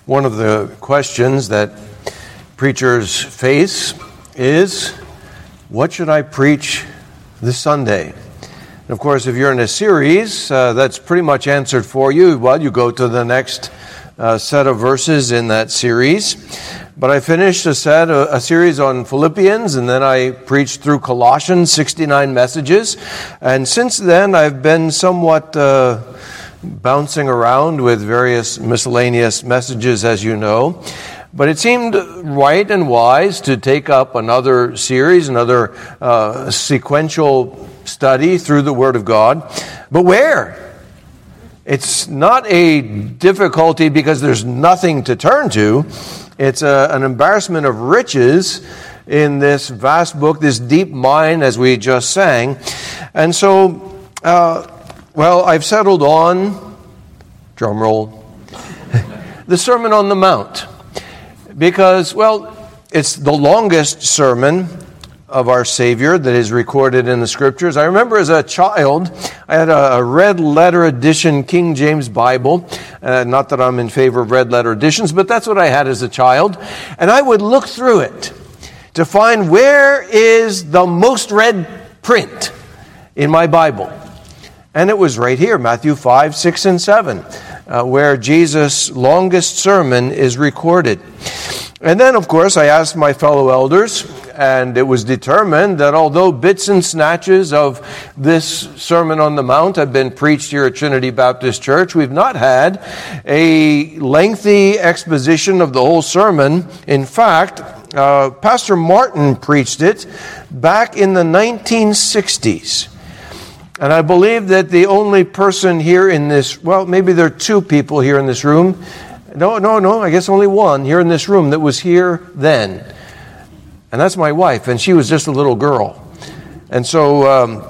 One of the questions that preachers face is, what should I preach this Sunday? And of course, if you're in a series, that's pretty much answered for you. Well, you go to the next set of verses in that series. But I finished a series on Philippians, and then I preached through Colossians, 69 messages. And since then, I've been somewhat bouncing around with various miscellaneous messages, as you know. But it seemed right and wise to take up another series, another sequential study through the Word of God. But where? It's not a difficulty because there's nothing to turn to. It's an embarrassment of riches in this vast book, this deep mine, as we just sang. And so, I've settled on, drum roll, the Sermon on the Mount. Because, it's the longest sermon of our Savior that is recorded in the Scriptures. I remember as a child, I had a red letter edition King James Bible. Not that I'm in favor of red letter editions, but that's what I had as a child. And I would look through it to find where is the most read print in my Bible. And it was right here, Matthew 5, 6, and 7, where Jesus' longest sermon is recorded. And then, of course, I asked my fellow elders, and it was determined that although bits and snatches of this Sermon on the Mount have been preached here at Trinity Baptist Church, we've not had a lengthy exposition of the whole sermon. In fact, Pastor Martin preached it back in the 1960s. And I believe that the only person here in this, maybe there are two people here in this room. No, I guess only one here in this room that was here then. And that's my wife, and she was just a little girl. And so,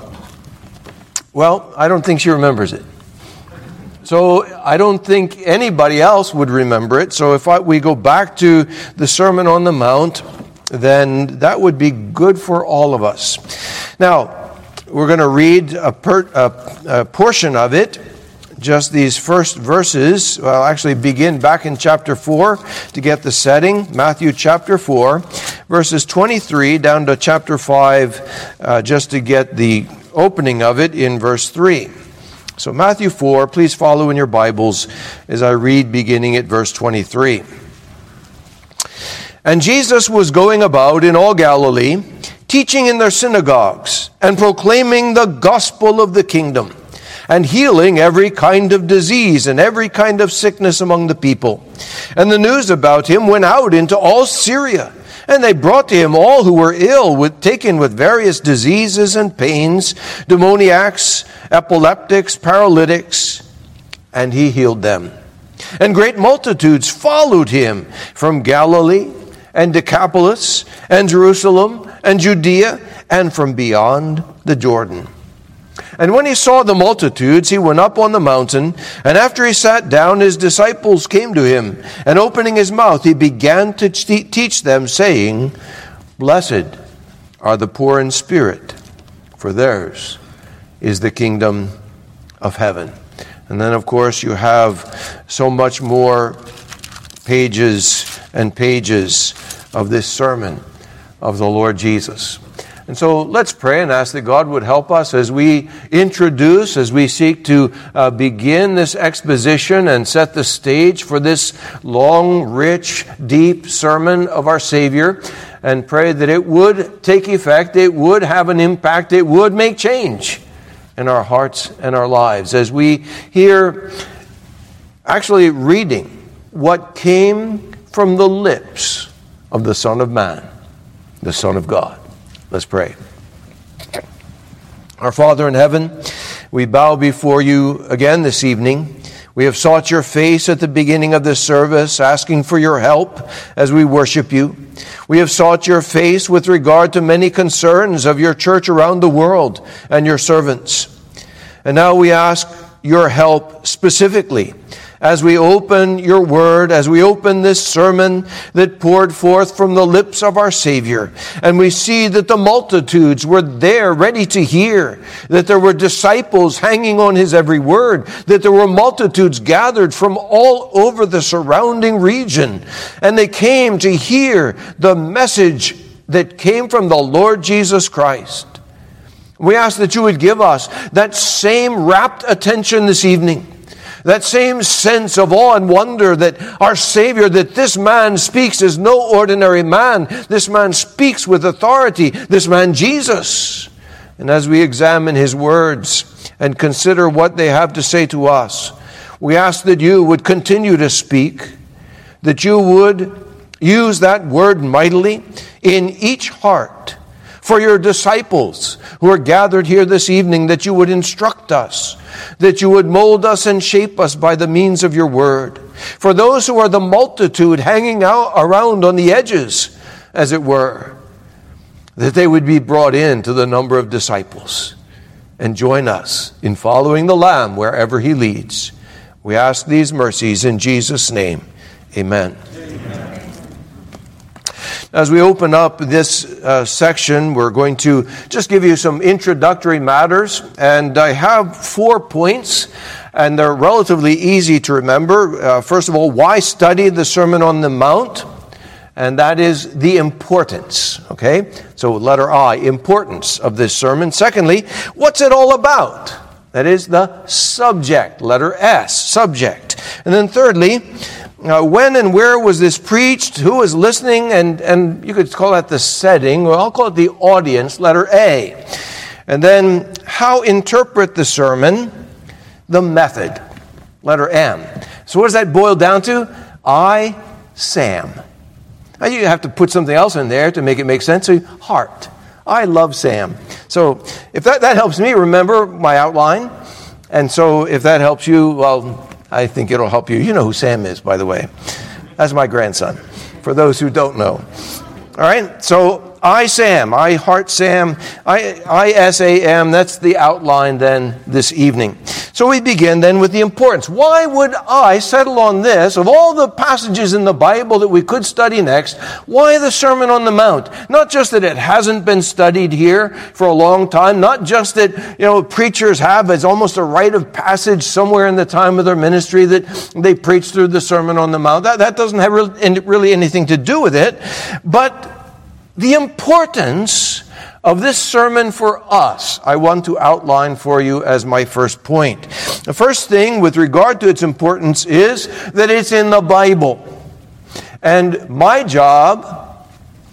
I don't think she remembers it. So I don't think anybody else would remember it. So if we go back to the Sermon on the Mount, then that would be good for all of us. Now, we're going to read a portion of it. Just these first verses, actually begin back in chapter 4 to get the setting. Matthew chapter 4, verses 23 down to chapter 5, just to get the opening of it in verse 3. So Matthew 4, please follow in your Bibles as I read beginning at verse 23. And Jesus was going about in all Galilee, teaching in their synagogues and proclaiming the gospel of the kingdom, and healing every kind of disease and every kind of sickness among the people. And the news about him went out into all Syria, and they brought to him all who were ill, taken with various diseases and pains, demoniacs, epileptics, paralytics, and he healed them. And great multitudes followed him from Galilee and Decapolis and Jerusalem and Judea and from beyond the Jordan. And when he saw the multitudes, he went up on the mountain, and after he sat down, his disciples came to him, and opening his mouth, he began to teach them, saying, Blessed are the poor in spirit, for theirs is the kingdom of heaven. And then, of course, you have so much more pages and pages of this sermon of the Lord Jesus. And so let's pray and ask that God would help us as we introduce, as we seek to begin this exposition and set the stage for this long, rich, deep sermon of our Savior, and pray that it would take effect, it would have an impact, it would make change in our hearts and our lives as we hear actually reading what came from the lips of the Son of Man, the Son of God. Let's pray. Our Father in heaven, we bow before you again this evening. We have sought your face at the beginning of this service, asking for your help as we worship you. We have sought your face with regard to many concerns of your church around the world and your servants. And now we ask your help specifically as we open your word, as we open this sermon that poured forth from the lips of our Savior. And we see that the multitudes were there ready to hear, that there were disciples hanging on his every word, that there were multitudes gathered from all over the surrounding region. And they came to hear the message that came from the Lord Jesus Christ. We ask that you would give us that same rapt attention this evening, that same sense of awe and wonder that our Savior, that this man speaks as no ordinary man. This man speaks with authority. This man, Jesus. And as we examine his words and consider what they have to say to us, we ask that you would continue to speak, that you would use that word mightily in each heart for your disciples who are gathered here this evening, that you would instruct us, that you would mold us and shape us by the means of your word. For those who are the multitude hanging out around on the edges, as it were, that they would be brought into the number of disciples and join us in following the Lamb wherever he leads. We ask these mercies in Jesus' name. Amen. As we open up this section, we're going to just give you some introductory matters. And I have 4 points, and they're relatively easy to remember. First of all, why study the Sermon on the Mount? And that is the importance, okay? So letter I, importance of this sermon. Secondly, what's it all about? That is the subject, letter S, subject. And then thirdly, when and where was this preached? Who was listening? And you could call that the setting. Well, I'll call it the audience, letter A. And then how interpret the sermon? The method, letter M. So what does that boil down to? I, Sam. Now you have to put something else in there to make it make sense. So heart. I love Sam. So if that helps me remember my outline. And so if that helps you, well, I think it'll help you. You know who Sam is, by the way. That's my grandson, for those who don't know. All right, so I, Sam, I, heart Sam, I-S-A-M, that's the outline then this evening. So we begin then with the importance. Why would I settle on this? Of all the passages in the Bible that we could study next, why the Sermon on the Mount? Not just that it hasn't been studied here for a long time, not just that, preachers have as almost a rite of passage somewhere in the time of their ministry that they preach through the Sermon on the Mount. That doesn't have really anything to do with it, but the importance of this sermon for us, I want to outline for you as my first point. The first thing with regard to its importance is that it's in the Bible. And my job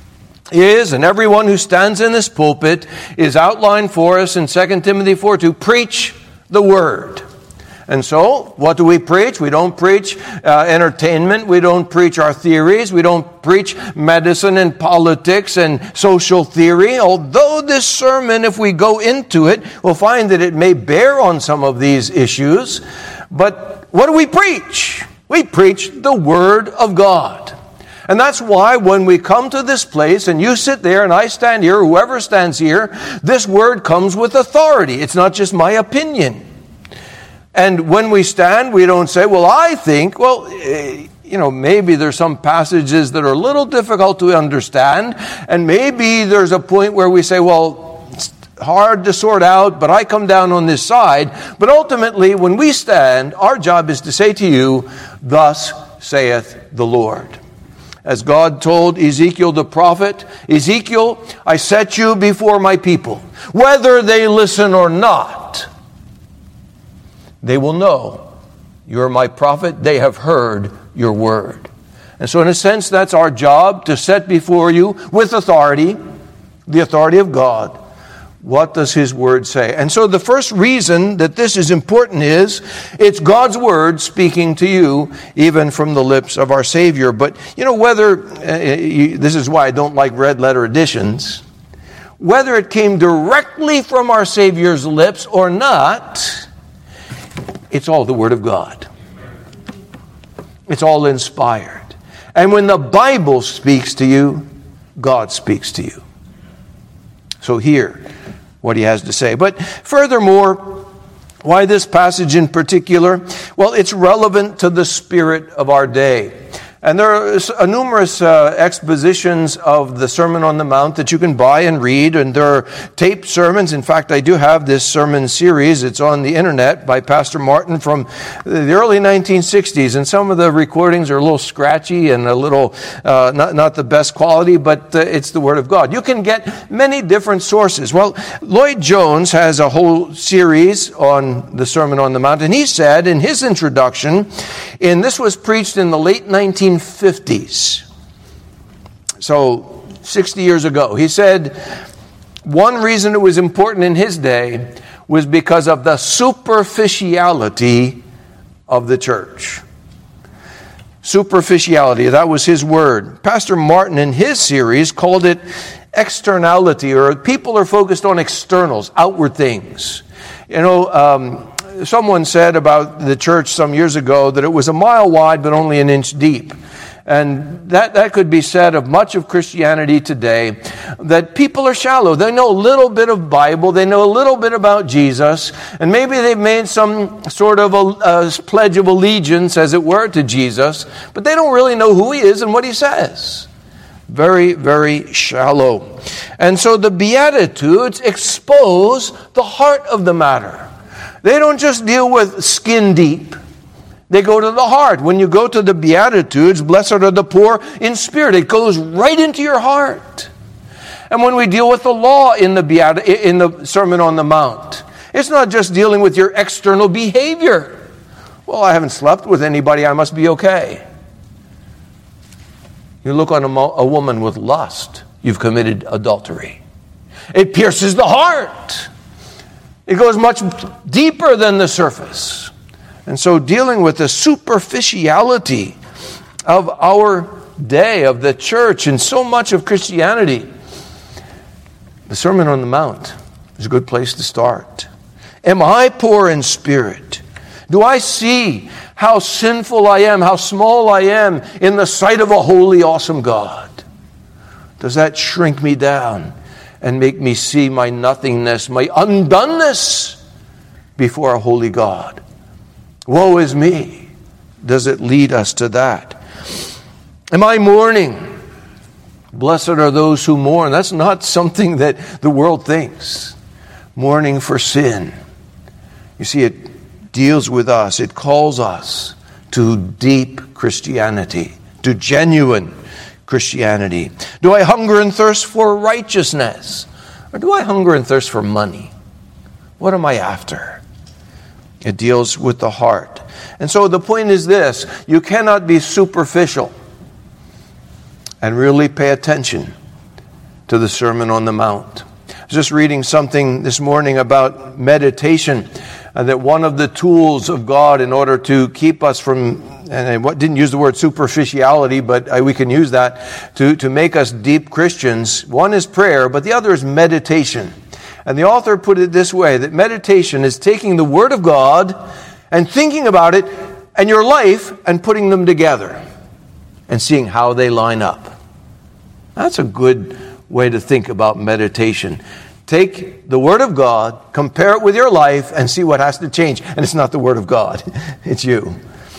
is, and everyone who stands in this pulpit is outlined for us in 2 Timothy 4, to preach the Word. And so, what do we preach? We don't preach entertainment. We don't preach our theories. We don't preach medicine and politics and social theory. Although this sermon, if we go into it, we'll find that it may bear on some of these issues. But what do we preach? We preach the Word of God. And that's why when we come to this place, and you sit there and I stand here, whoever stands here, this Word comes with authority. It's not just my opinion. And when we stand, we don't say, well, I think, maybe there's some passages that are a little difficult to understand, and maybe there's a point where we say, well, it's hard to sort out, but I come down on this side. But ultimately, when we stand, our job is to say to you, thus saith the Lord. As God told Ezekiel the prophet, Ezekiel, I set you before my people, whether they listen or not. They will know you are my prophet. They have heard your word. And so in a sense, that's our job, to set before you with authority, the authority of God, what does his word say? And so the first reason that this is important is it's God's word speaking to you, even from the lips of our Savior. But, whether, this is why I don't like red letter editions, whether it came directly from our Savior's lips or not, it's all the Word of God. It's all inspired. And when the Bible speaks to you, God speaks to you. So hear what he has to say. But furthermore, Why this passage in particular? Well, it's relevant to the spirit of our day. And there are numerous expositions of the Sermon on the Mount that you can buy and read, and there are taped sermons. In fact, I do have this sermon series. It's on the internet by Pastor Martin from the early 1960s, and some of the recordings are a little scratchy and a little not the best quality, but it's the Word of God. You can get many different sources. Well, Lloyd Jones has a whole series on the Sermon on the Mount, and he said in his introduction, and this was preached in the late 1950s, so 60 years ago. He said one reason it was important in his day was because of the superficiality of the church. Superficiality, that was his word. Pastor Martin in his series called it externality, or people are focused on externals, outward things. Someone said about the church some years ago that it was a mile wide but only an inch deep. And that could be said of much of Christianity today, that people are shallow. They know a little bit of Bible, they know a little bit about Jesus, and maybe they've made some sort of a pledge of allegiance, as it were, to Jesus, but they don't really know who he is and what he says. Very, very shallow. And so the Beatitudes expose the heart of the matter. They don't just deal with skin deep. They go to the heart. When you go to the Beatitudes, blessed are the poor in spirit. It goes right into your heart. And when we deal with the law in the Sermon on the Mount, it's not just dealing with your external behavior. Well, I haven't slept with anybody, I must be okay. You look on a woman with lust, you've committed adultery. It pierces the heart. It goes much deeper than the surface. And so dealing with the superficiality of our day, of the church, and so much of Christianity, the Sermon on the Mount is a good place to start. Am I poor in spirit? Do I see how sinful I am, how small I am in the sight of a holy, awesome God? Does that shrink me down and make me see my nothingness, my undoneness before a holy God? Woe is me. Does it lead us to that? Am I mourning? Blessed are those who mourn. That's not something that the world thinks. Mourning for sin. You see, it deals with us. It calls us to deep Christianity, to genuine Christianity. Do I hunger and thirst for righteousness? Or do I hunger and thirst for money? What am I after? It deals with the heart. And so the point is this: you cannot be superficial and really pay attention to the Sermon on the Mount. I was just reading something this morning about meditation, that one of the tools of God in order to keep us from, and I didn't use the word superficiality, but we can use that, to make us deep Christians. One is prayer, but the other is meditation. And the author put it this way, that meditation is taking the Word of God and thinking about it and your life and putting them together and seeing how they line up. That's a good way to think about meditation. Take the Word of God, compare it with your life, and see what has to change. And it's not the Word of God, it's you.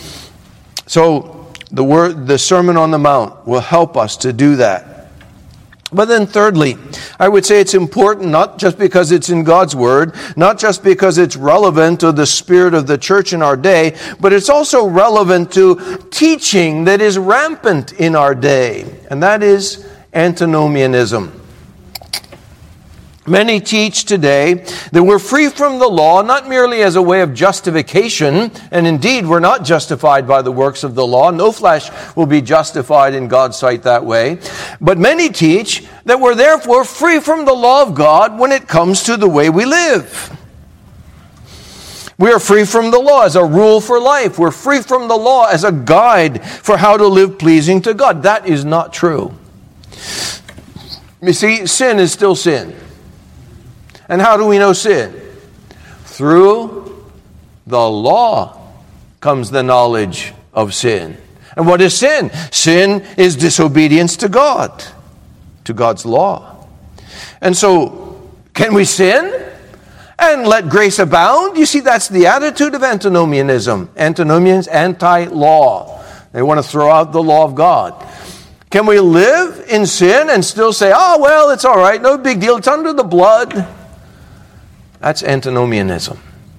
So the Sermon on the Mount will help us to do that. But then thirdly, I would say it's important not just because it's in God's Word, not just because it's relevant to the spirit of the church in our day, but it's also relevant to teaching that is rampant in our day, and that is antinomianism. Many teach today that we're free from the law, not merely as a way of justification, and indeed we're not justified by the works of the law. No flesh will be justified in God's sight that way. But many teach that we're therefore free from the law of God when it comes to the way we live. We are free from the law as a rule for life. We're free from the law as a guide for how to live pleasing to God. That is not true. You see, sin is still sin. And how do we know sin? Through the law comes the knowledge of sin. And what is sin? Sin is disobedience to God, to God's law. And so, can we sin And let grace abound. You see, that's the attitude of antinomianism. Antinomians, anti-law. They want to throw out the law of God. Can we live in sin and still say, oh, well, it's all right, no big deal, it's under the blood? That's antinomianism.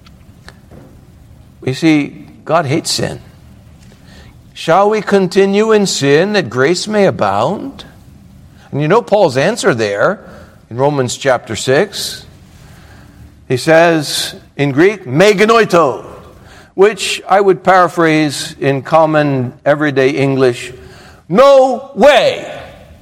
You see, God hates sin. Shall we continue in sin that grace may abound? And you know Paul's answer there in Romans chapter 6. He says in Greek, me genoito, which I would paraphrase in common everyday English, no way.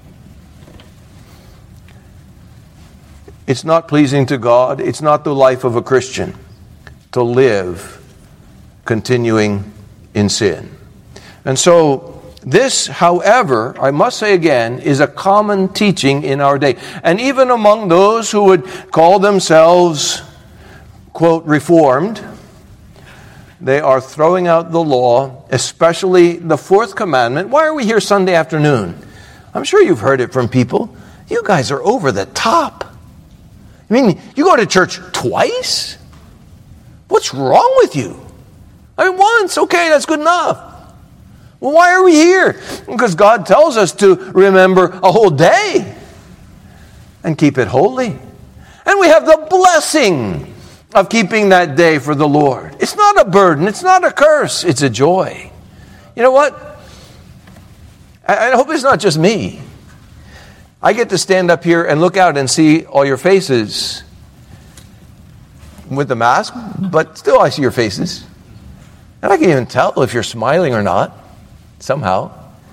It's not pleasing to God. It's not the life of a Christian to live continuing in sin. And so this, however, I must say again, is a common teaching in our day. And even among those who would call themselves, quote, reformed, they are throwing out the law, especially the fourth commandment. Why are we here Sunday afternoon? I'm sure you've heard it from people. You guys are over the top. I mean, you go to church twice? What's wrong with you? I mean, once, okay, that's good enough. Well, why are we here? Because God tells us to remember a whole day and keep it holy. And we have the blessing of keeping that day for the Lord. It's not a burden. It's not a curse. It's a joy. You know what? I hope it's not just me. I get to stand up here and look out and see all your faces with the mask, but still I see your faces. And I can even tell if you're smiling or not, somehow.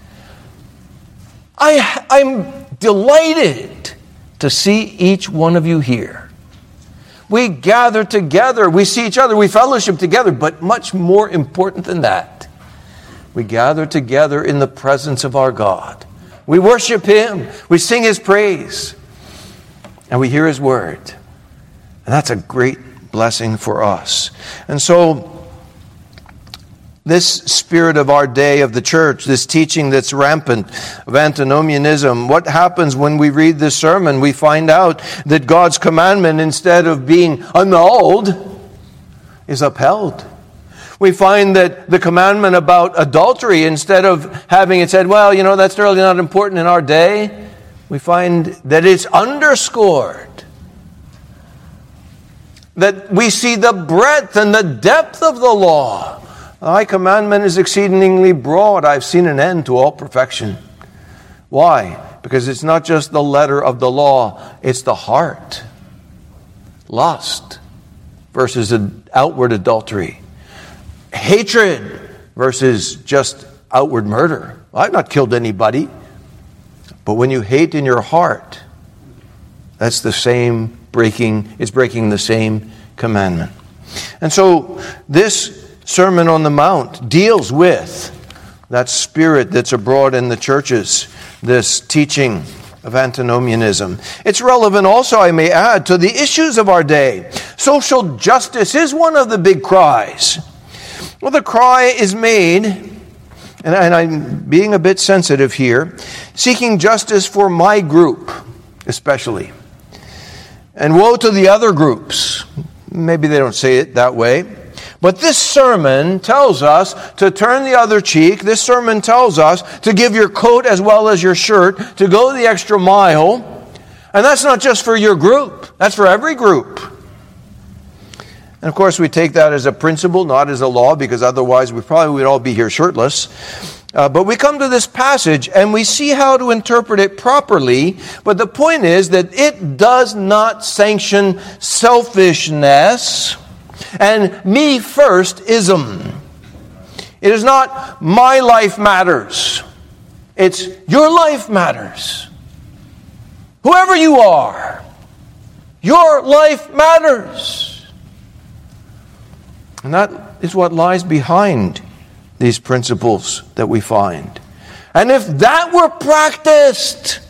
I'm delighted to see each one of you here. We gather together, we see each other, we fellowship together, but much more important than that, we gather together in the presence of our God. We worship Him, we sing His praise, and we hear His word. And that's a great blessing for us. And so, this spirit of our day of the church, this teaching that's rampant of antinomianism, what happens when we read this sermon? We find out that God's commandment, instead of being annulled, is upheld. We find that the commandment about adultery, instead of having it said, well, you know, that's really not important in our day, we find that it's underscored. That we see the breadth and the depth of the law. Thy commandment is exceedingly broad. I've seen an end to all perfection. Why? Because it's not just the letter of the law, it's the heart. Lust versus outward adultery. Hatred versus just outward murder. I've not killed anybody. But when you hate in your heart, that's the same it's breaking the same commandment. And so this Sermon on the Mount deals with that spirit that's abroad in the churches, this teaching of antinomianism. It's relevant also, I may add, to the issues of our day. Social justice is one of the big cries. Well, the cry is made, and I'm being a bit sensitive here, seeking justice for my group, especially. And woe to the other groups. Maybe they don't say it that way. But this sermon tells us to turn the other cheek. This sermon tells us to give your coat as well as your shirt, to go the extra mile. And that's not just for your group. That's for every group. And of course, we take that as a principle, not as a law, because otherwise we probably would all be here shirtless. But we come to this passage and we see how to interpret it properly. But the point is that it does not sanction selfishness and me first-ism. It is not my life matters. It's your life matters. Whoever you are, your life matters. And that is what lies behind these principles that we find. And if that were practiced,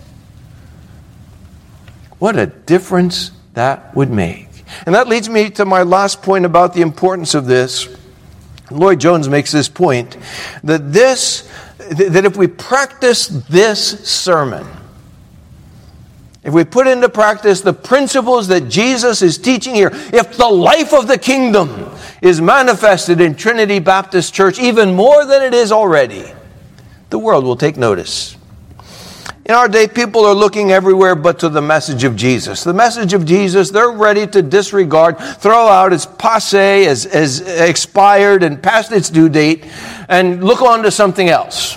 what a difference that would make. And that leads me to my last point about the importance of this. Lloyd Jones makes this point, that if we practice this sermon, if we put into practice the principles that Jesus is teaching here, if the life of the kingdom is manifested in Trinity Baptist Church even more than it is already, the world will take notice. In our day, people are looking everywhere but to the message of Jesus. The message of Jesus, they're ready to disregard, throw out as passé, as expired and past its due date, and look on to something else.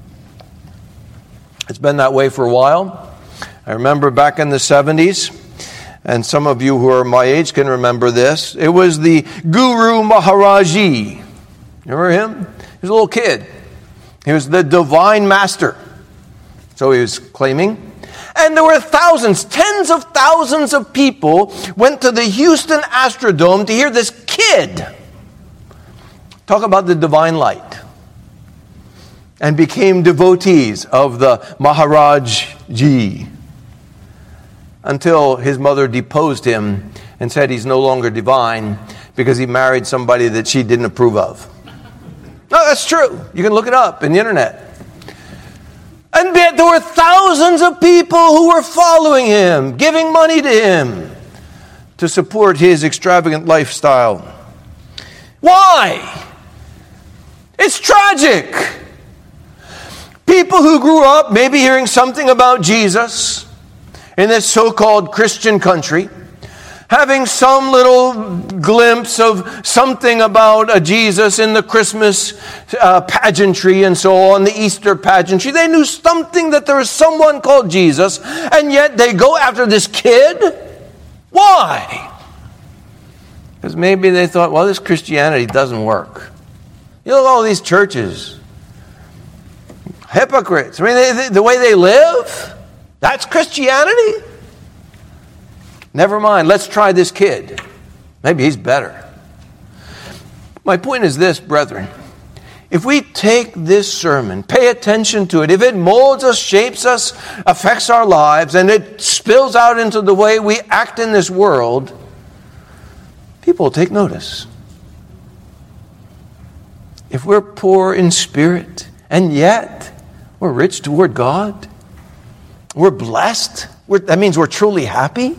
It's been that way for a while. I remember back in the 70s, and some of you who are my age can remember this. It was the Guru Maharaji. You remember him? He was a little kid. He was the divine master. So he was claiming. And there were thousands, tens of thousands of people went to the Houston Astrodome to hear this kid talk about the divine light and became devotees of the Maharaj Ji until his mother deposed him and said he's no longer divine because he married somebody that she didn't approve of. No, that's true. You can look it up in the internet. And yet there were thousands of people who were following him, giving money to him to support his extravagant lifestyle. Why? It's tragic. People who grew up maybe hearing something about Jesus in this so-called Christian country, having some little glimpse of something about a Jesus in the Christmas pageantry and so on, the Easter pageantry. They knew something that there was someone called Jesus, and yet they go after this kid? Why? Because maybe they thought, well, this Christianity doesn't work. You look at all these churches. Hypocrites. I mean, the way they live, that's Christianity? Never mind, let's try this kid. Maybe he's better. My point is this, brethren. If we take this sermon, pay attention to it, if it molds us, shapes us, affects our lives, and it spills out into the way we act in this world, people will take notice. If we're poor in spirit, and yet we're rich toward God, we're blessed, that means we're truly happy,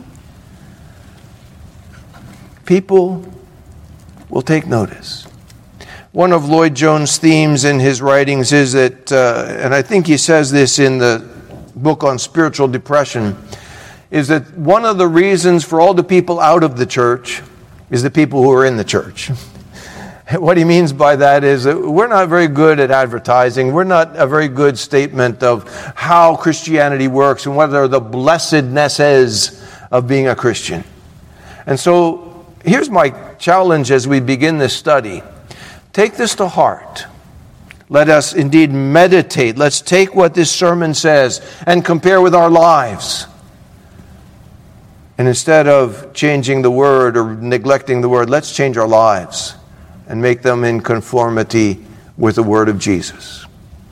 people will take notice. One of Lloyd Jones' themes in his writings is that, and I think he says this in the book on spiritual depression, is that one of the reasons for all the people out of the church is the people who are in the church. What he means by that is that we're not very good at advertising. We're not a very good statement of how Christianity works and what the blessedness is of being a Christian. And so, here's my challenge as we begin this study. Take this to heart. Let us indeed meditate. Let's take what this sermon says and compare with our lives. And instead of changing the word or neglecting the word, let's change our lives and make them in conformity with the word of Jesus.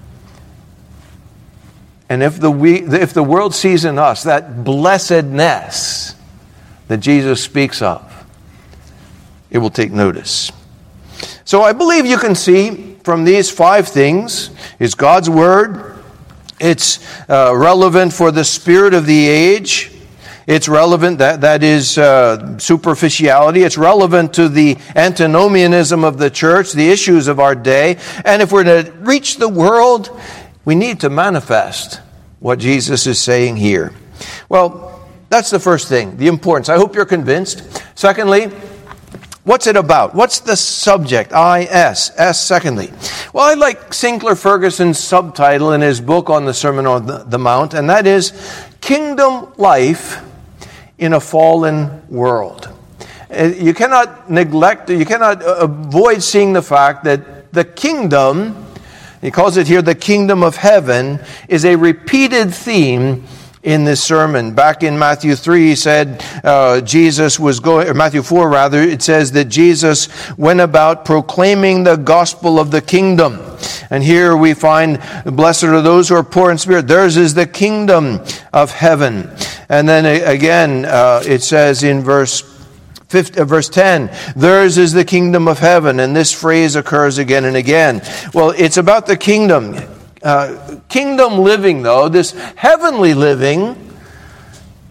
And if the world sees in us that blessedness that Jesus speaks of, it will take notice. So I believe you can see from these 5 things is God's Word. It's relevant for the spirit of the age. It's relevant, that is superficiality. It's relevant to the antinomianism of the church, the issues of our day. And if we're to reach the world, we need to manifest what Jesus is saying here. Well, that's the first thing, the importance. I hope you're convinced. Secondly, what's it about? What's the subject? S, secondly. Well, I like Sinclair Ferguson's subtitle in his book on the Sermon on the Mount, and that is Kingdom Life in a Fallen World. You cannot avoid seeing the fact that the kingdom, he calls it here the kingdom of heaven, is a repeated theme in this sermon. Back in Matthew 3, he said Jesus was going, or Matthew 4 rather, it says that Jesus went about proclaiming the gospel of the kingdom. And here we find, blessed are those who are poor in spirit. Theirs is the kingdom of heaven. And then again, it says in verse 10, theirs is the kingdom of heaven. And this phrase occurs again and again. Well, it's about the kingdom. Kingdom living, though, this heavenly living,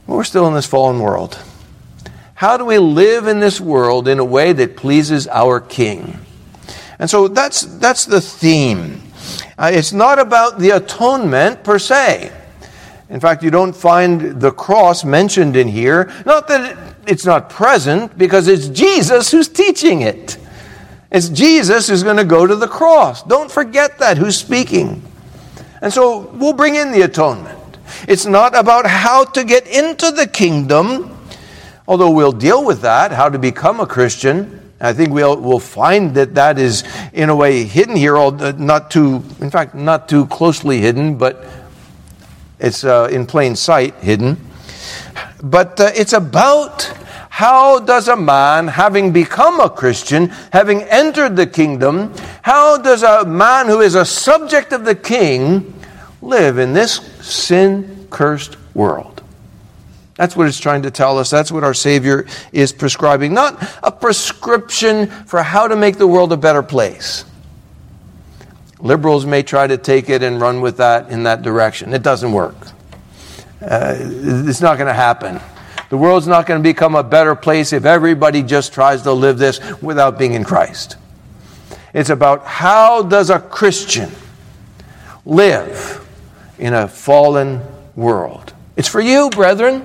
We're still in this fallen world. How do we live in this world in a way that pleases our King? And so that's the theme. It's not about the atonement per se. In fact, you don't find the cross mentioned in here. Not that it's not present, because it's Jesus who's teaching it. It's Jesus who's going to go to the cross. Don't forget that, who's speaking. And so we'll bring in the atonement. It's not about how to get into the kingdom, although we'll deal with that, how to become a Christian. I think we'll find that is in a way hidden here, not too closely hidden, but it's in plain sight hidden. But it's about how does a man, having become a Christian, having entered the kingdom, how does a man who is a subject of the King live in this sin-cursed world? That's what it's trying to tell us. That's what our Savior is prescribing. Not a prescription for how to make the world a better place. Liberals may try to take it and run with that in that direction. It doesn't work. It's not going to happen. The world's not going to become a better place if everybody just tries to live this without being in Christ. It's about how does a Christian live in a fallen world. It's for you, brethren.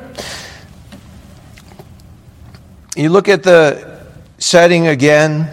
You look at the setting again.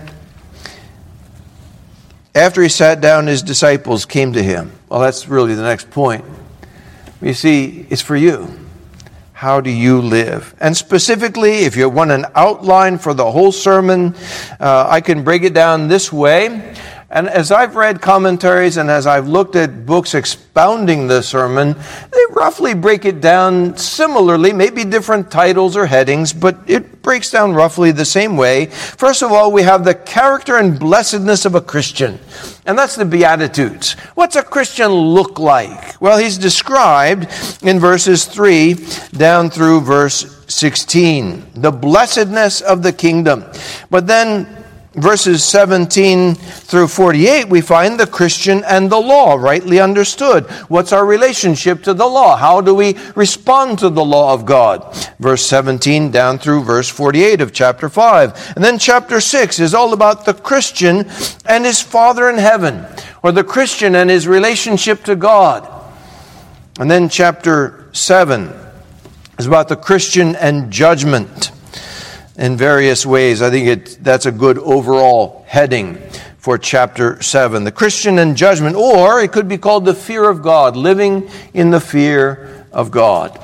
After he sat down, his disciples came to him. Well, that's really the next point. You see, it's for you. How do you live? And specifically, if you want an outline for the whole sermon, I can break it down this way. And as I've read commentaries and as I've looked at books expounding the sermon, they roughly break it down similarly, maybe different titles or headings, but it breaks down roughly the same way. First of all, we have the character and blessedness of a Christian, and that's the Beatitudes. What's a Christian look like? Well, he's described in verses 3 down through verse 16, the blessedness of the kingdom. But then verses 17 through 48, we find the Christian and the law, rightly understood. What's our relationship to the law? How do we respond to the law of God? Verse 17 down through verse 48 of chapter 5. And then chapter 6 is all about the Christian and his Father in heaven, or the Christian and his relationship to God. And then chapter 7 is about the Christian and judgment in various ways. I think that's a good overall heading for chapter 7. The Christian and judgment, or it could be called the fear of God, living in the fear of God.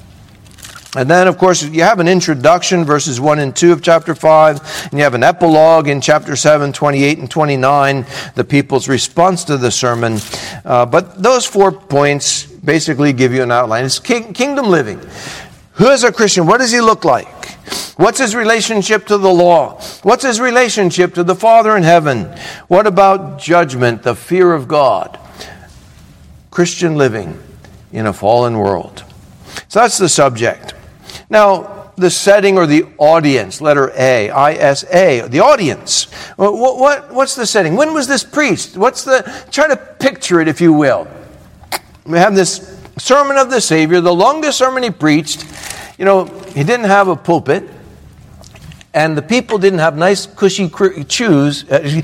And then, of course, you have an introduction, verses 1 and 2 of chapter 5, and you have an epilogue in chapter 7, 28 and 29, the people's response to the sermon. But those 4 points basically give you an outline. It's kingdom living. Who is a Christian? What does he look like? What's his relationship to the law? What's his relationship to the Father in heaven? What about judgment, the fear of God? Christian living in a fallen world. So that's the subject. Now, the setting or the audience, letter A, I-S-A, the audience. What's the setting? When was this preached? Try to picture it, if you will. We have this sermon of the Savior, the longest sermon he preached. You know, he didn't have a pulpit, and the people didn't have nice cushy pews,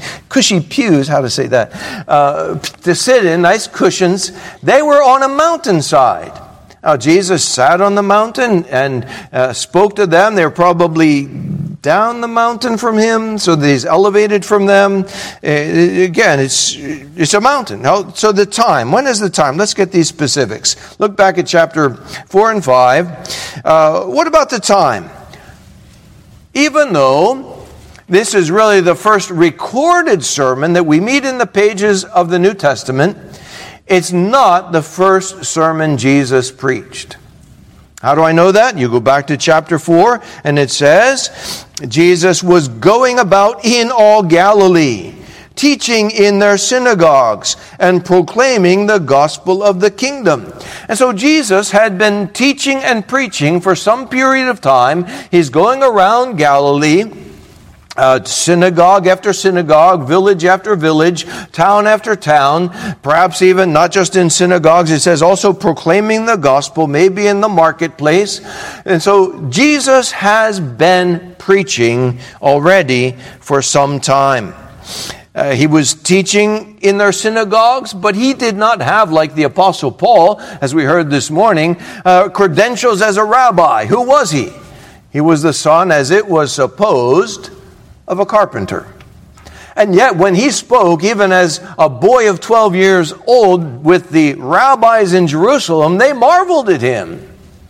to sit in, nice cushions. They were on a mountainside. Now, Jesus sat on the mountain and spoke to them. They were probably down the mountain from him, so that he's elevated from them. Again, it's a mountain. Now, so the time. When is the time? Let's get these specifics. Look back at chapter 4 and 5. What about the time? Even though this is really the first recorded sermon that we meet in the pages of the New Testament, it's not the first sermon Jesus preached. How do I know that? You go back to chapter 4, and it says, Jesus was going about in all Galilee, teaching in their synagogues and proclaiming the gospel of the kingdom. And so Jesus had been teaching and preaching for some period of time. He's going around Galilee. synagogue after synagogue, village after village, town after town, perhaps even not just in synagogues, it says also proclaiming the gospel, maybe in the marketplace. And so Jesus has been preaching already for some time. He was teaching in their synagogues, but he did not have, like the Apostle Paul, as we heard this morning, credentials as a rabbi. Who was he? He was the son, as it was supposed, of a carpenter. And yet when he spoke, even as a boy of 12 years old with the rabbis in Jerusalem, they marveled at him.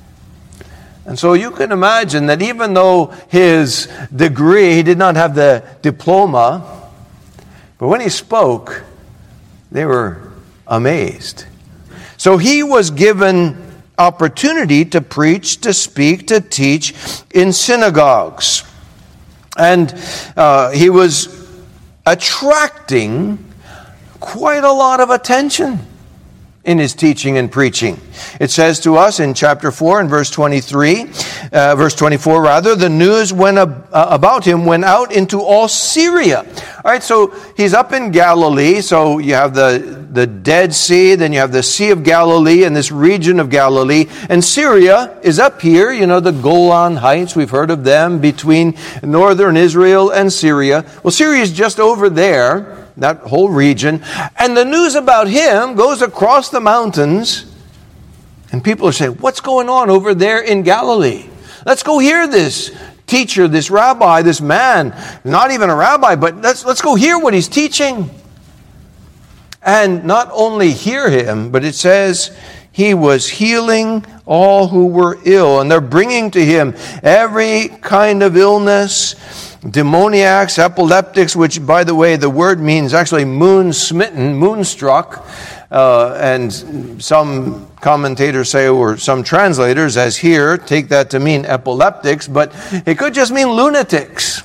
And so you can imagine that even though his degree, he did not have the diploma, but when he spoke, they were amazed. So he was given opportunity to preach, to speak, to teach in synagogues. And he was attracting quite a lot of attention in his teaching and preaching. It says to us in chapter 4 and verse 24, the news about him went out into all Syria. All right, so he's up in Galilee. So you have the Dead Sea, then you have the Sea of Galilee and this region of Galilee. And Syria is up here, the Golan Heights. We've heard of them between northern Israel and Syria. Well, Syria is just over there, that whole region. And the news about him goes across the mountains. And people are saying, what's going on over there in Galilee? Let's go hear this teacher, this rabbi, this man, not even a rabbi, but let's go hear what he's teaching. And not only hear him, but it says he was healing all who were ill. And they're bringing to him every kind of illness, demoniacs, epileptics, which, by the way, the word means actually moon-smitten, moonstruck. And some commentators say, or some translators, as here, take that to mean epileptics, but it could just mean lunatics.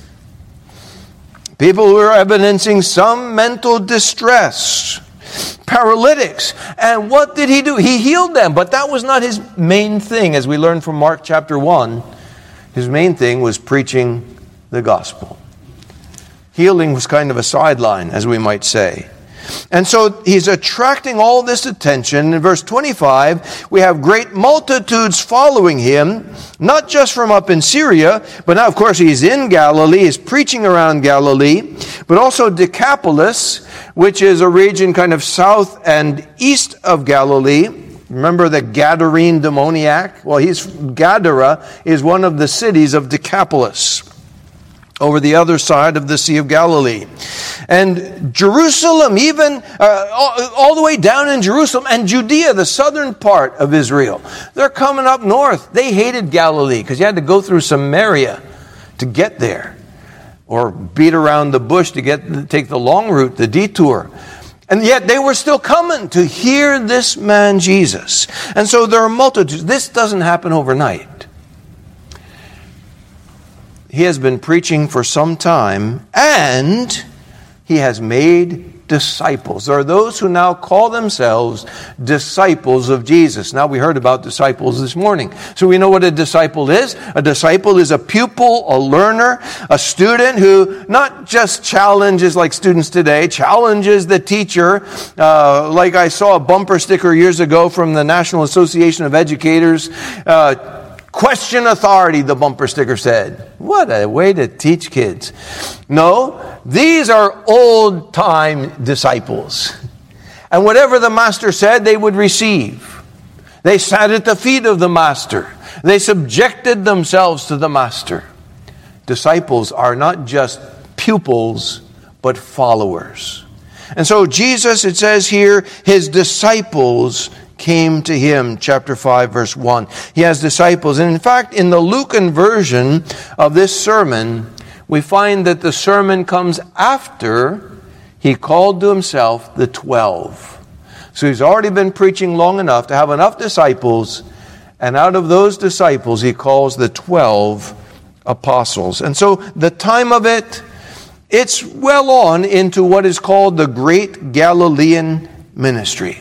People who are evidencing some mental distress. Paralytics. And what did he do? He healed them, but that was not his main thing, as we learned from Mark chapter 1. His main thing was preaching the gospel. Healing was kind of a sideline, as we might say. And so he's attracting all this attention. In verse 25, we have great multitudes following him, not just from up in Syria, but now, of course, he's in Galilee, he's preaching around Galilee, but also Decapolis, which is a region kind of south and east of Galilee. Remember the Gadarene demoniac? Well, Gadara is one of the cities of Decapolis, over the other side of the Sea of Galilee. And Jerusalem, even all the way down in Jerusalem, and Judea, the southern part of Israel. They're coming up north. They hated Galilee because you had to go through Samaria to get there, or beat around the bush to take the long route, the detour. And yet they were still coming to hear this man Jesus. And so there are multitudes. This doesn't happen overnight. He has been preaching for some time, and he has made disciples. There are those who now call themselves disciples of Jesus. Now, we heard about disciples this morning. So we know what a disciple is. A disciple is a pupil, a learner, a student who not just challenges like students today, challenges the teacher. Like I saw a bumper sticker years ago from the National Association of Educators, question authority, the bumper sticker said. What a way to teach kids. No, these are old-time disciples. And whatever the master said, they would receive. They sat at the feet of the master. They subjected themselves to the master. Disciples are not just pupils, but followers. And so Jesus, it says here, his disciples came to him, chapter 5, verse 1. He has disciples. And in fact, in the Lucan version of this sermon, we find that the sermon comes after he called to himself the 12. So he's already been preaching long enough to have enough disciples, and out of those disciples he calls the 12 apostles. And so the time of it's well on into what is called the Great Galilean Ministry.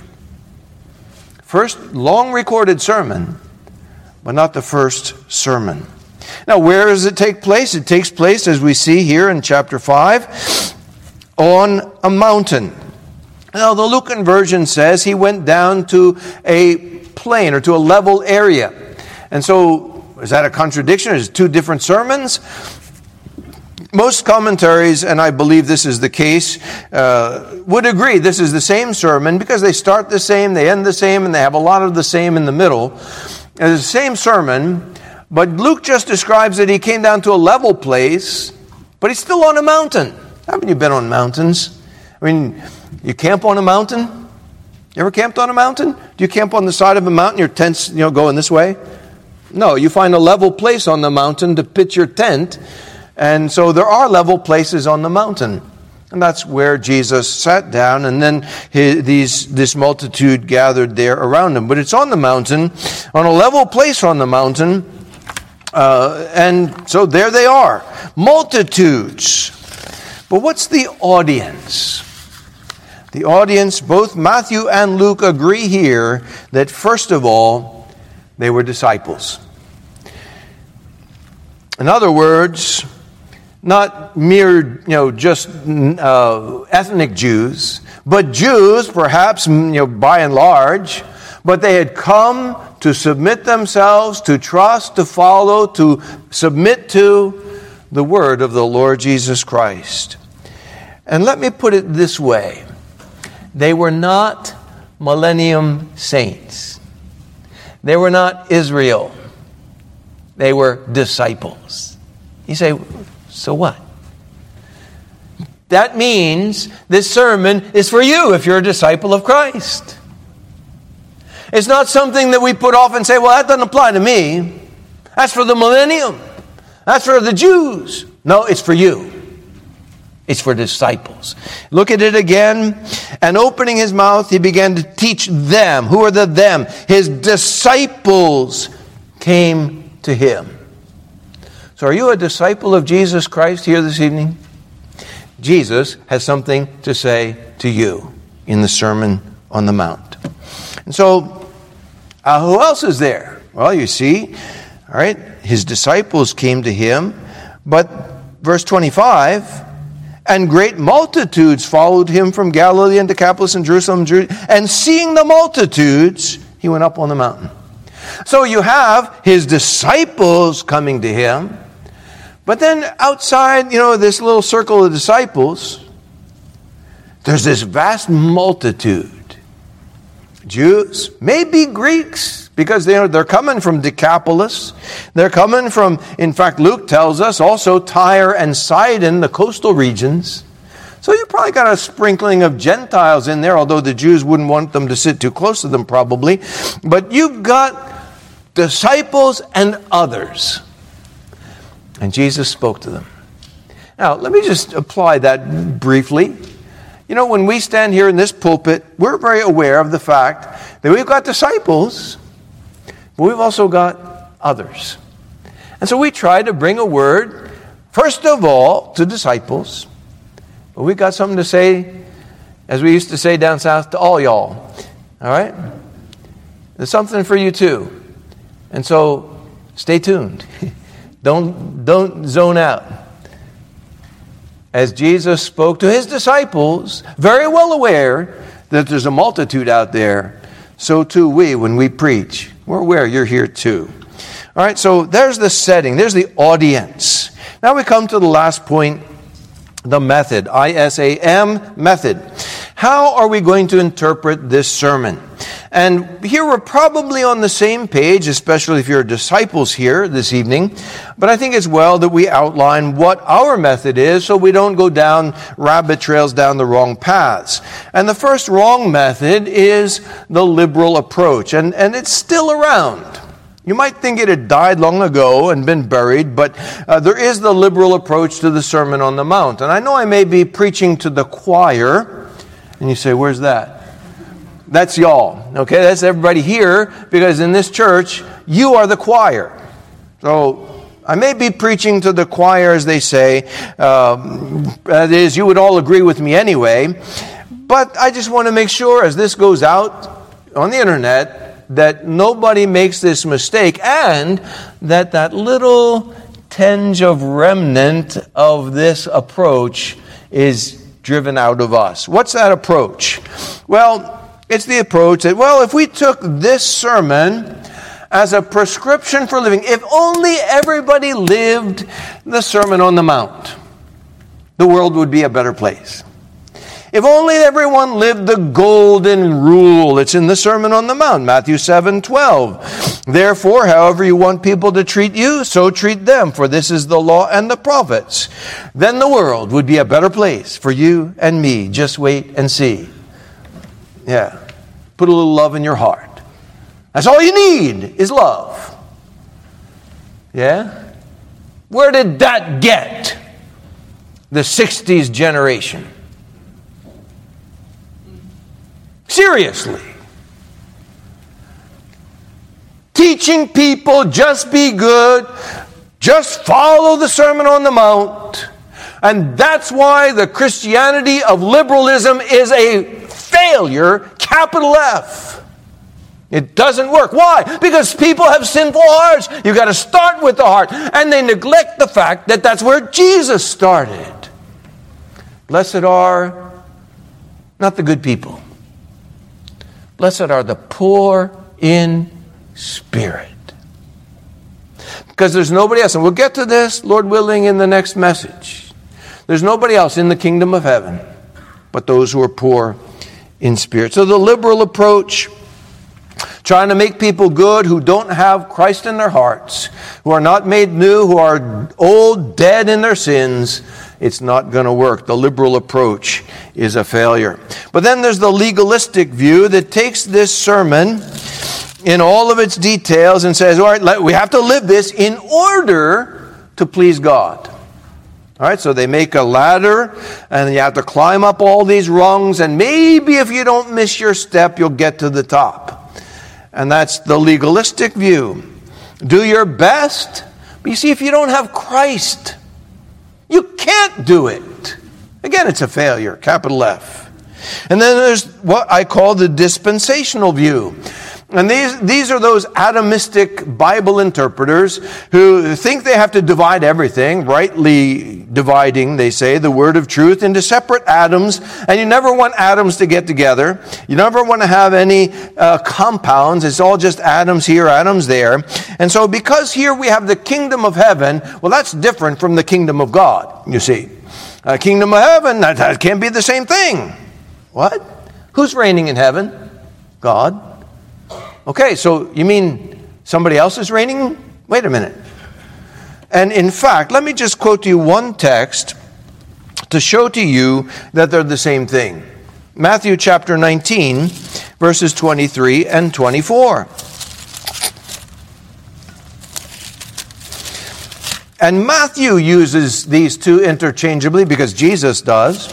First long recorded sermon, but not the first sermon. Now, where does it take place? It takes place, as we see here in chapter 5, on a mountain. Now, the Lucan version says he went down to a plain or to a level area. And so, is that a contradiction? Is it two different sermons? Most commentaries, and I believe this is the case, would agree this is the same sermon because they start the same, they end the same, and they have a lot of the same in the middle. It's the same sermon, but Luke just describes that he came down to a level place, but he's still on a mountain. Haven't you been on mountains? I mean, you camp on a mountain? You ever camped on a mountain? Do you camp on the side of a mountain, your tent's going this way? No, you find a level place on the mountain to pitch your tent. And so there are level places on the mountain. And that's where Jesus sat down, and then this multitude gathered there around him. But it's on the mountain, on a level place on the mountain. And so there they are, multitudes. But what's the audience? The audience, both Matthew and Luke agree here that first of all, they were disciples. In other words, not mere, just ethnic Jews, but Jews, perhaps, by and large, but they had come to submit themselves, to trust, to follow, to submit to the word of the Lord Jesus Christ. And let me put it this way. They were not millennium saints. They were not Israel. They were disciples. You say, so what? That means this sermon is for you if you're a disciple of Christ. It's not something that we put off and say, well, that doesn't apply to me. That's for the millennium. That's for the Jews. No, it's for you. It's for disciples. Look at it again. And opening his mouth, he began to teach them. Who are the them? His disciples came to him. So are you a disciple of Jesus Christ here this evening? Jesus has something to say to you in the Sermon on the Mount. And so, who else is there? Well, you see, all right, his disciples came to him, but verse 25, and great multitudes followed him from Galilee and Decapolis and Jerusalem, and seeing the multitudes, he went up on the mountain. So you have his disciples coming to him, but then outside, this little circle of disciples, there's this vast multitude. Jews, maybe Greeks, because they're coming from Decapolis. They're coming from, in fact, Luke tells us, also Tyre and Sidon, the coastal regions. So you probably got a sprinkling of Gentiles in there, although the Jews wouldn't want them to sit too close to them probably. But you've got disciples and others. And Jesus spoke to them. Now, let me just apply that briefly. When we stand here in this pulpit, we're very aware of the fact that we've got disciples, but we've also got others. And so we try to bring a word, first of all, to disciples, but we've got something to say, as we used to say down south, to all y'all. All right? There's something for you too. And so, stay tuned. Don't zone out. As Jesus spoke to his disciples, very well aware that there's a multitude out there, so too we, when we preach, we're aware you're here too. All right, so there's the setting, there's the audience. Now we come to the last point, the method, ISAM, method. How are we going to interpret this sermon? And here we're probably on the same page, especially if you're disciples here this evening. But I think it's well that we outline what our method is so we don't go down rabbit trails down the wrong paths. And the first wrong method is the liberal approach. And it's still around. You might think it had died long ago and been buried, but there is the liberal approach to the Sermon on the Mount. And I know I may be preaching to the choir, and you say, where's that? That's y'all, okay? That's everybody here, because in this church, you are the choir. So I may be preaching to the choir, as they say. That is, you would all agree with me anyway. But I just want to make sure, as this goes out on the internet, that nobody makes this mistake, and that little tinge of remnant of this approach is driven out of us. What's that approach? Well, it's the approach that, if we took this sermon as a prescription for living, if only everybody lived the Sermon on the Mount, the world would be a better place. If only everyone lived the golden rule. It's in the Sermon on the Mount, Matthew 7:12. Therefore, however you want people to treat you, so treat them, for this is the law and the prophets. Then the world would be a better place for you and me. Just wait and see. Yeah. Put a little love in your heart. That's all you need is love. Yeah? Where did that get the 60s generation? Seriously. Teaching people just be good, just follow the Sermon on the Mount. And that's why the Christianity of liberalism is a failure, capital F. It doesn't work. Why? Because people have sinful hearts. You've got to start with the heart. And they neglect the fact that that's where Jesus started. Blessed are not the good people. Blessed are the poor in spirit. Because there's nobody else. And we'll get to this, Lord willing, in the next message. There's nobody else in the kingdom of heaven but those who are poor in spirit. So the liberal approach, trying to make people good who don't have Christ in their hearts, who are not made new, who are old, dead in their sins, it's not going to work. The liberal approach is a failure. But then there's the legalistic view that takes this sermon in all of its details and says, all right, we have to live this in order to please God. All right, so they make a ladder, and you have to climb up all these rungs, and maybe if you don't miss your step, you'll get to the top. And that's the legalistic view. Do your best, but you see, if you don't have Christ, you can't do it. Again, it's a failure, capital F. And then there's what I call the dispensational view. And these are those atomistic Bible interpreters who think they have to divide everything, rightly dividing, they say, the word of truth into separate atoms. And you never want atoms to get together. You never want to have any compounds. It's all just atoms here, atoms there. And so because here we have the kingdom of heaven, well, that's different from the kingdom of God, you see. Kingdom of heaven, that can't be the same thing. What? Who's reigning in heaven? God. Okay, so you mean somebody else is reigning? Wait a minute. And in fact, let me just quote to you one text to show to you that they're the same thing. Matthew chapter 19, verses 23 and 24. And Matthew uses these two interchangeably because Jesus does.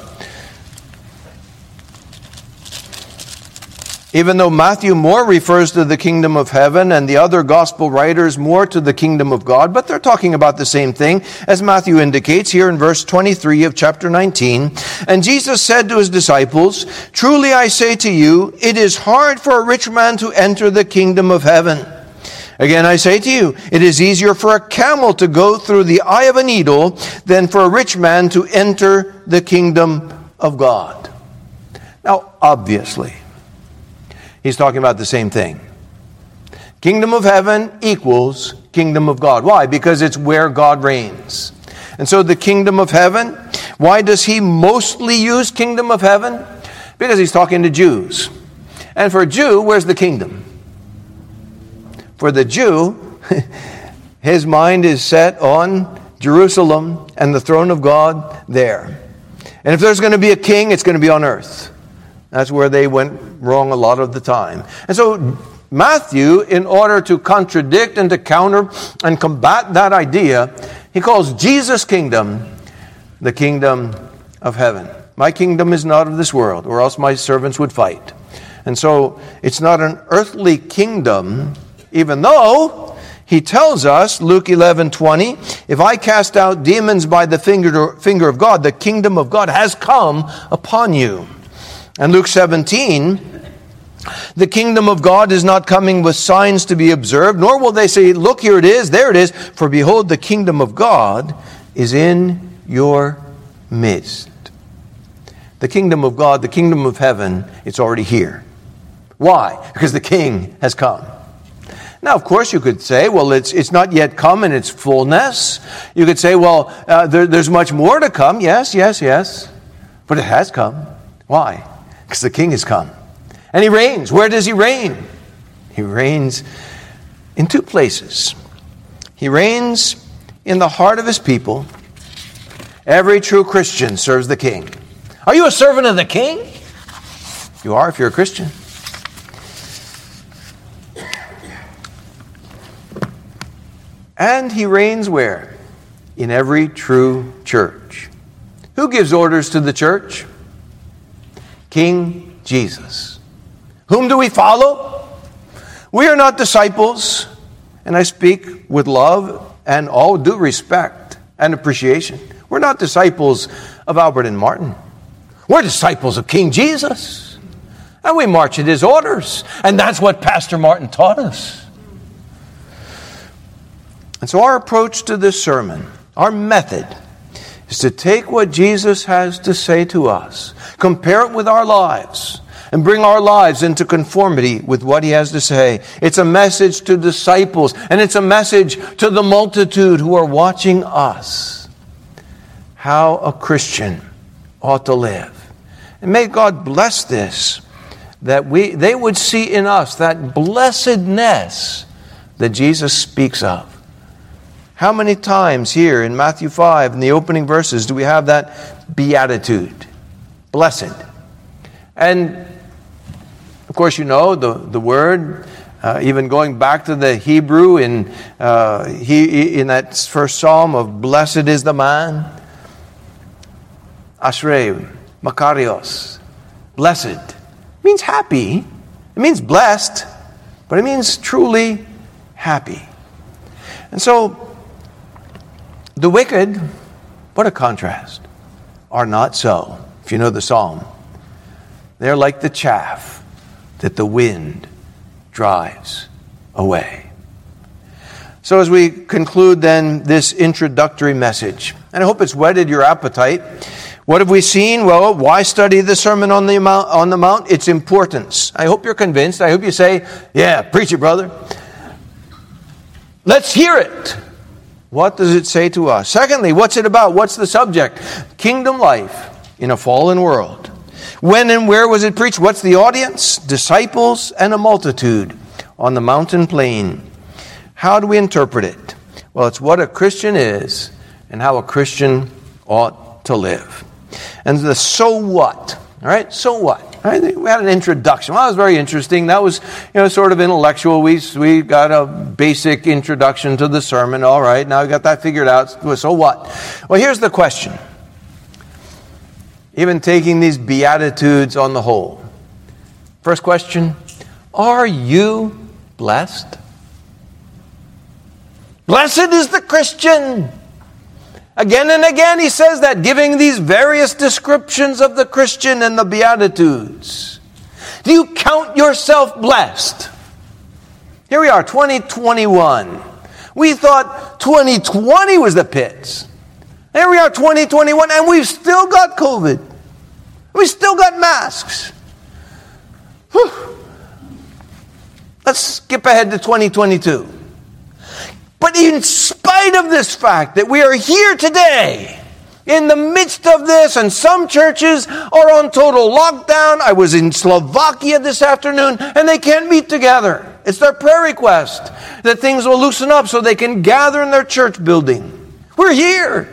Even though Matthew more refers to the kingdom of heaven and the other gospel writers more to the kingdom of God, but they're talking about the same thing, as Matthew indicates here in verse 23 of chapter 19. And Jesus said to his disciples, "Truly I say to you, it is hard for a rich man to enter the kingdom of heaven. Again, I say to you, it is easier for a camel to go through the eye of a needle than for a rich man to enter the kingdom of God." Now, obviously, he's talking about the same thing. Kingdom of heaven equals kingdom of God. Why? Because it's where God reigns. And so the kingdom of heaven, why does he mostly use kingdom of heaven? Because he's talking to Jews. And for a Jew, where's the kingdom? For the Jew, his mind is set on Jerusalem and the throne of God there. And if there's going to be a king, it's going to be on earth. That's where they went wrong a lot of the time. And so Matthew, in order to contradict and to counter and combat that idea, he calls Jesus' kingdom the kingdom of heaven. My kingdom is not of this world, or else my servants would fight. And so it's not an earthly kingdom, even though he tells us, Luke 11:20, if I cast out demons by the finger of God, the kingdom of God has come upon you. And Luke 17, The kingdom of God is not coming with signs to be observed, nor will they say, look, here it is, there it is. For behold, the kingdom of God is in your midst. The kingdom of God, the kingdom of heaven, it's already here. Why? Because the king has come. Now, of course, you could say, well, it's not yet come in its fullness. You could say, well, there's much more to come. Yes. But it has come. Why? Because the king has come. And he reigns. Where does he reign? He reigns in two places. He reigns in the heart of his people. Every true Christian serves the king. Are you a servant of the king? You are if you're a Christian. And he reigns where? In every true church. Who gives orders to the church? King Jesus. Whom do we follow? We are not disciples, and I speak with love and all due respect and appreciation. We're not disciples of Albert and Martin. We're disciples of King Jesus. And we march at his orders. And that's what Pastor Martin taught us. And so our approach to this sermon, our method, is to take what Jesus has to say to us, compare it with our lives, and bring our lives into conformity with what he has to say. It's a message to disciples, and it's a message to the multitude who are watching us. How a Christian ought to live. And may God bless this, that they would see in us that blessedness that Jesus speaks of. How many times here in Matthew 5, in the opening verses, do we have that beatitude? Blessed. And of course, you know the word, even going back to the Hebrew in that first psalm of blessed is the man. Ashrei, Makarios. Blessed. It means happy. It means blessed. But it means truly happy. And so, the wicked, what a contrast, are not so. If you know the psalm, they're like the chaff that the wind drives away. So as we conclude then this introductory message, and I hope it's whetted your appetite, what have we seen? Well, why study the Sermon on the Mount? Its importance. I hope you're convinced. I hope you say, yeah, preach it, brother. Let's hear it. What does it say to us? Secondly, what's it about? What's the subject? Kingdom life in a fallen world. When and where was it preached? What's the audience? Disciples and a multitude on the mountain plain. How do we interpret it? Well, it's what a Christian is and how a Christian ought to live. And the so what? All right, so what? All right, we had an introduction. Well, that was very interesting. That was, sort of intellectual. We got a basic introduction to the sermon. All right, now we got that figured out. So what? Well, here's the question. Even taking these beatitudes on the whole. First question, are you blessed? Blessed is the Christian. Again and again he says that, giving these various descriptions of the Christian and the Beatitudes. Do you count yourself blessed? Here we are, 2021. We thought 2020 was the pits. Here we are, 2021, and we've still got COVID. We've still got masks. Whew. Let's skip ahead to 2022. But in spite of this fact that we are here today, in the midst of this, and some churches are on total lockdown. I was in Slovakia this afternoon, and they can't meet together. It's their prayer request that things will loosen up so they can gather in their church building. We're here.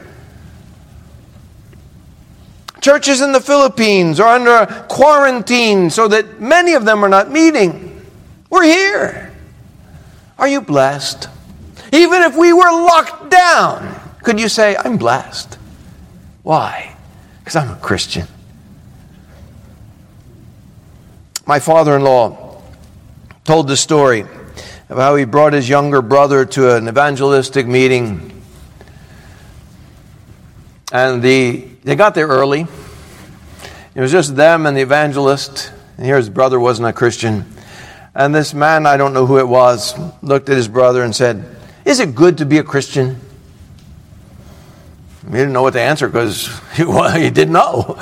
Churches in the Philippines are under quarantine so that many of them are not meeting. We're here. Are you blessed? Even if we were locked down, could you say, I'm blessed? Why? Because I'm a Christian. My father-in-law told the story of how he brought his younger brother to an evangelistic meeting. And they got there early. It was just them and the evangelist. And here his brother wasn't a Christian. And this man, I don't know who it was, looked at his brother and said, "Is it good to be a Christian?" He didn't know what to answer because he didn't know.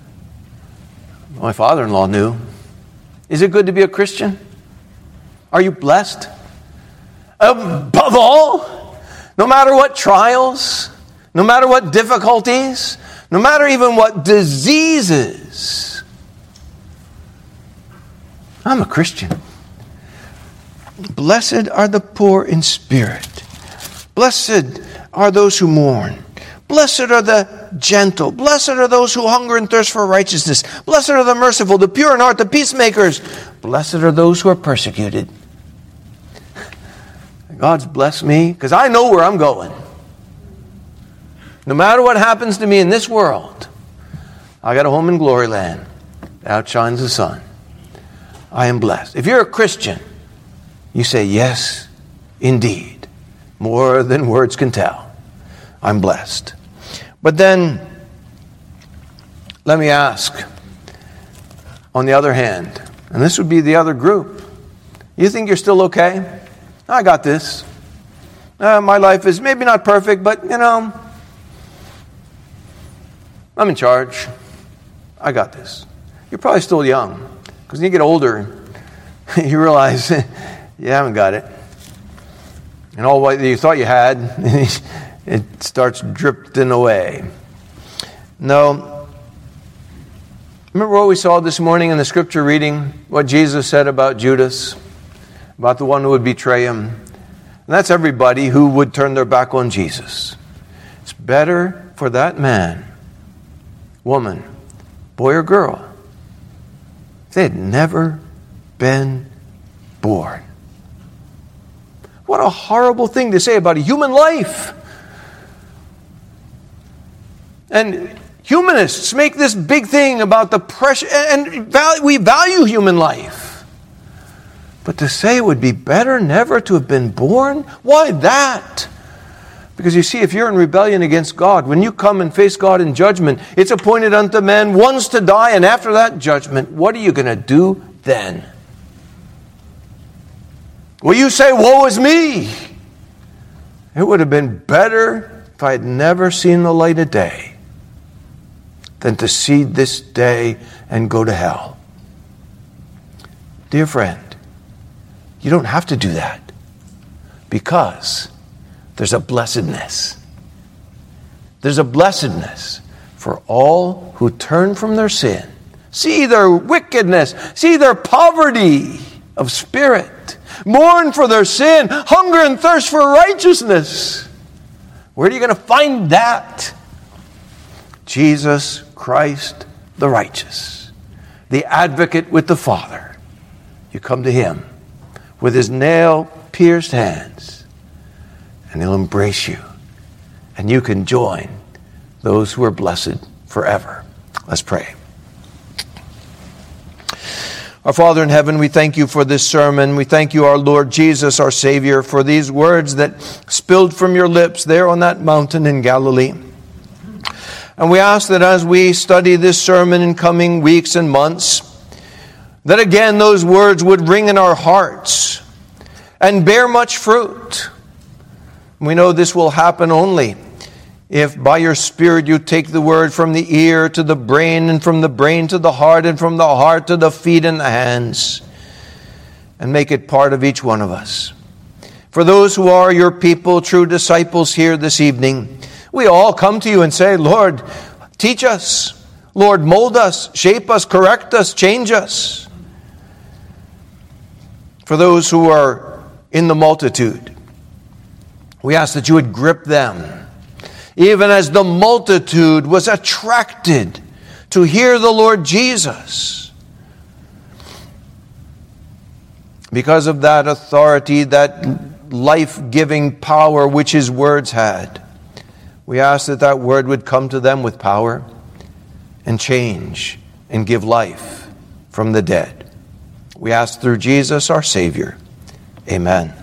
My father-in-law knew. Is it good to be a Christian? Are you blessed? Above all, no matter what trials, no matter what difficulties, no matter even what diseases, I'm a Christian. Blessed are the poor in spirit. Blessed are those who mourn. Blessed are the gentle. Blessed are those who hunger and thirst for righteousness. Blessed are the merciful, the pure in heart, the peacemakers. Blessed are those who are persecuted. God's blessed me because I know where I'm going. No matter what happens to me in this world, I got a home in glory land. Outshines the sun. I am blessed. If you're a Christian, you say, yes, indeed. More than words can tell. I'm blessed. But then, let me ask, on the other hand, and this would be the other group, you think you're still okay? I got this. My life is maybe not perfect, but, I'm in charge. I got this. You're probably still young, because when you get older, you realize you haven't got it. And all what you thought you had, it starts drifting away. No. Remember what we saw this morning in the scripture reading? What Jesus said about Judas? About the one who would betray him. And that's everybody who would turn their back on Jesus. It's better for that man, woman, boy or girl, if they had never been born. What a horrible thing to say about a human life. And humanists make this big thing about the precious, and we value human life. But to say it would be better never to have been born? Why that? Because you see, if you're in rebellion against God, when you come and face God in judgment, it's appointed unto men once to die, and after that judgment, what are you going to do then? Will you say, woe is me? It would have been better if I had never seen the light of day than to see this day and go to hell. Dear friend, you don't have to do that because there's a blessedness. There's a blessedness for all who turn from their sin, see their wickedness, see their poverty of spirit, mourn for their sin, hunger and thirst for righteousness. Where are you going to find that? Jesus Christ the righteous, the advocate with the Father. You come to him with his nail-pierced hands, and he'll embrace you, and you can join those who are blessed forever. Let's pray. Our Father in heaven, we thank you for this sermon. We thank you, our Lord Jesus, our Savior, for these words that spilled from your lips there on that mountain in Galilee. And we ask that as we study this sermon in coming weeks and months, that again those words would ring in our hearts and bear much fruit. We know this will happen only if by your Spirit you take the word from the ear to the brain, and from the brain to the heart, and from the heart to the feet and the hands, and make it part of each one of us. For those who are your people, true disciples here this evening, we all come to you and say, Lord, teach us. Lord, mold us, shape us, correct us, change us. For those who are in the multitude, we ask that you would grip them, even as the multitude was attracted to hear the Lord Jesus. Because of that authority, that life-giving power which his words had, we ask that that word would come to them with power and change and give life from the dead. We ask through Jesus, our Savior. Amen.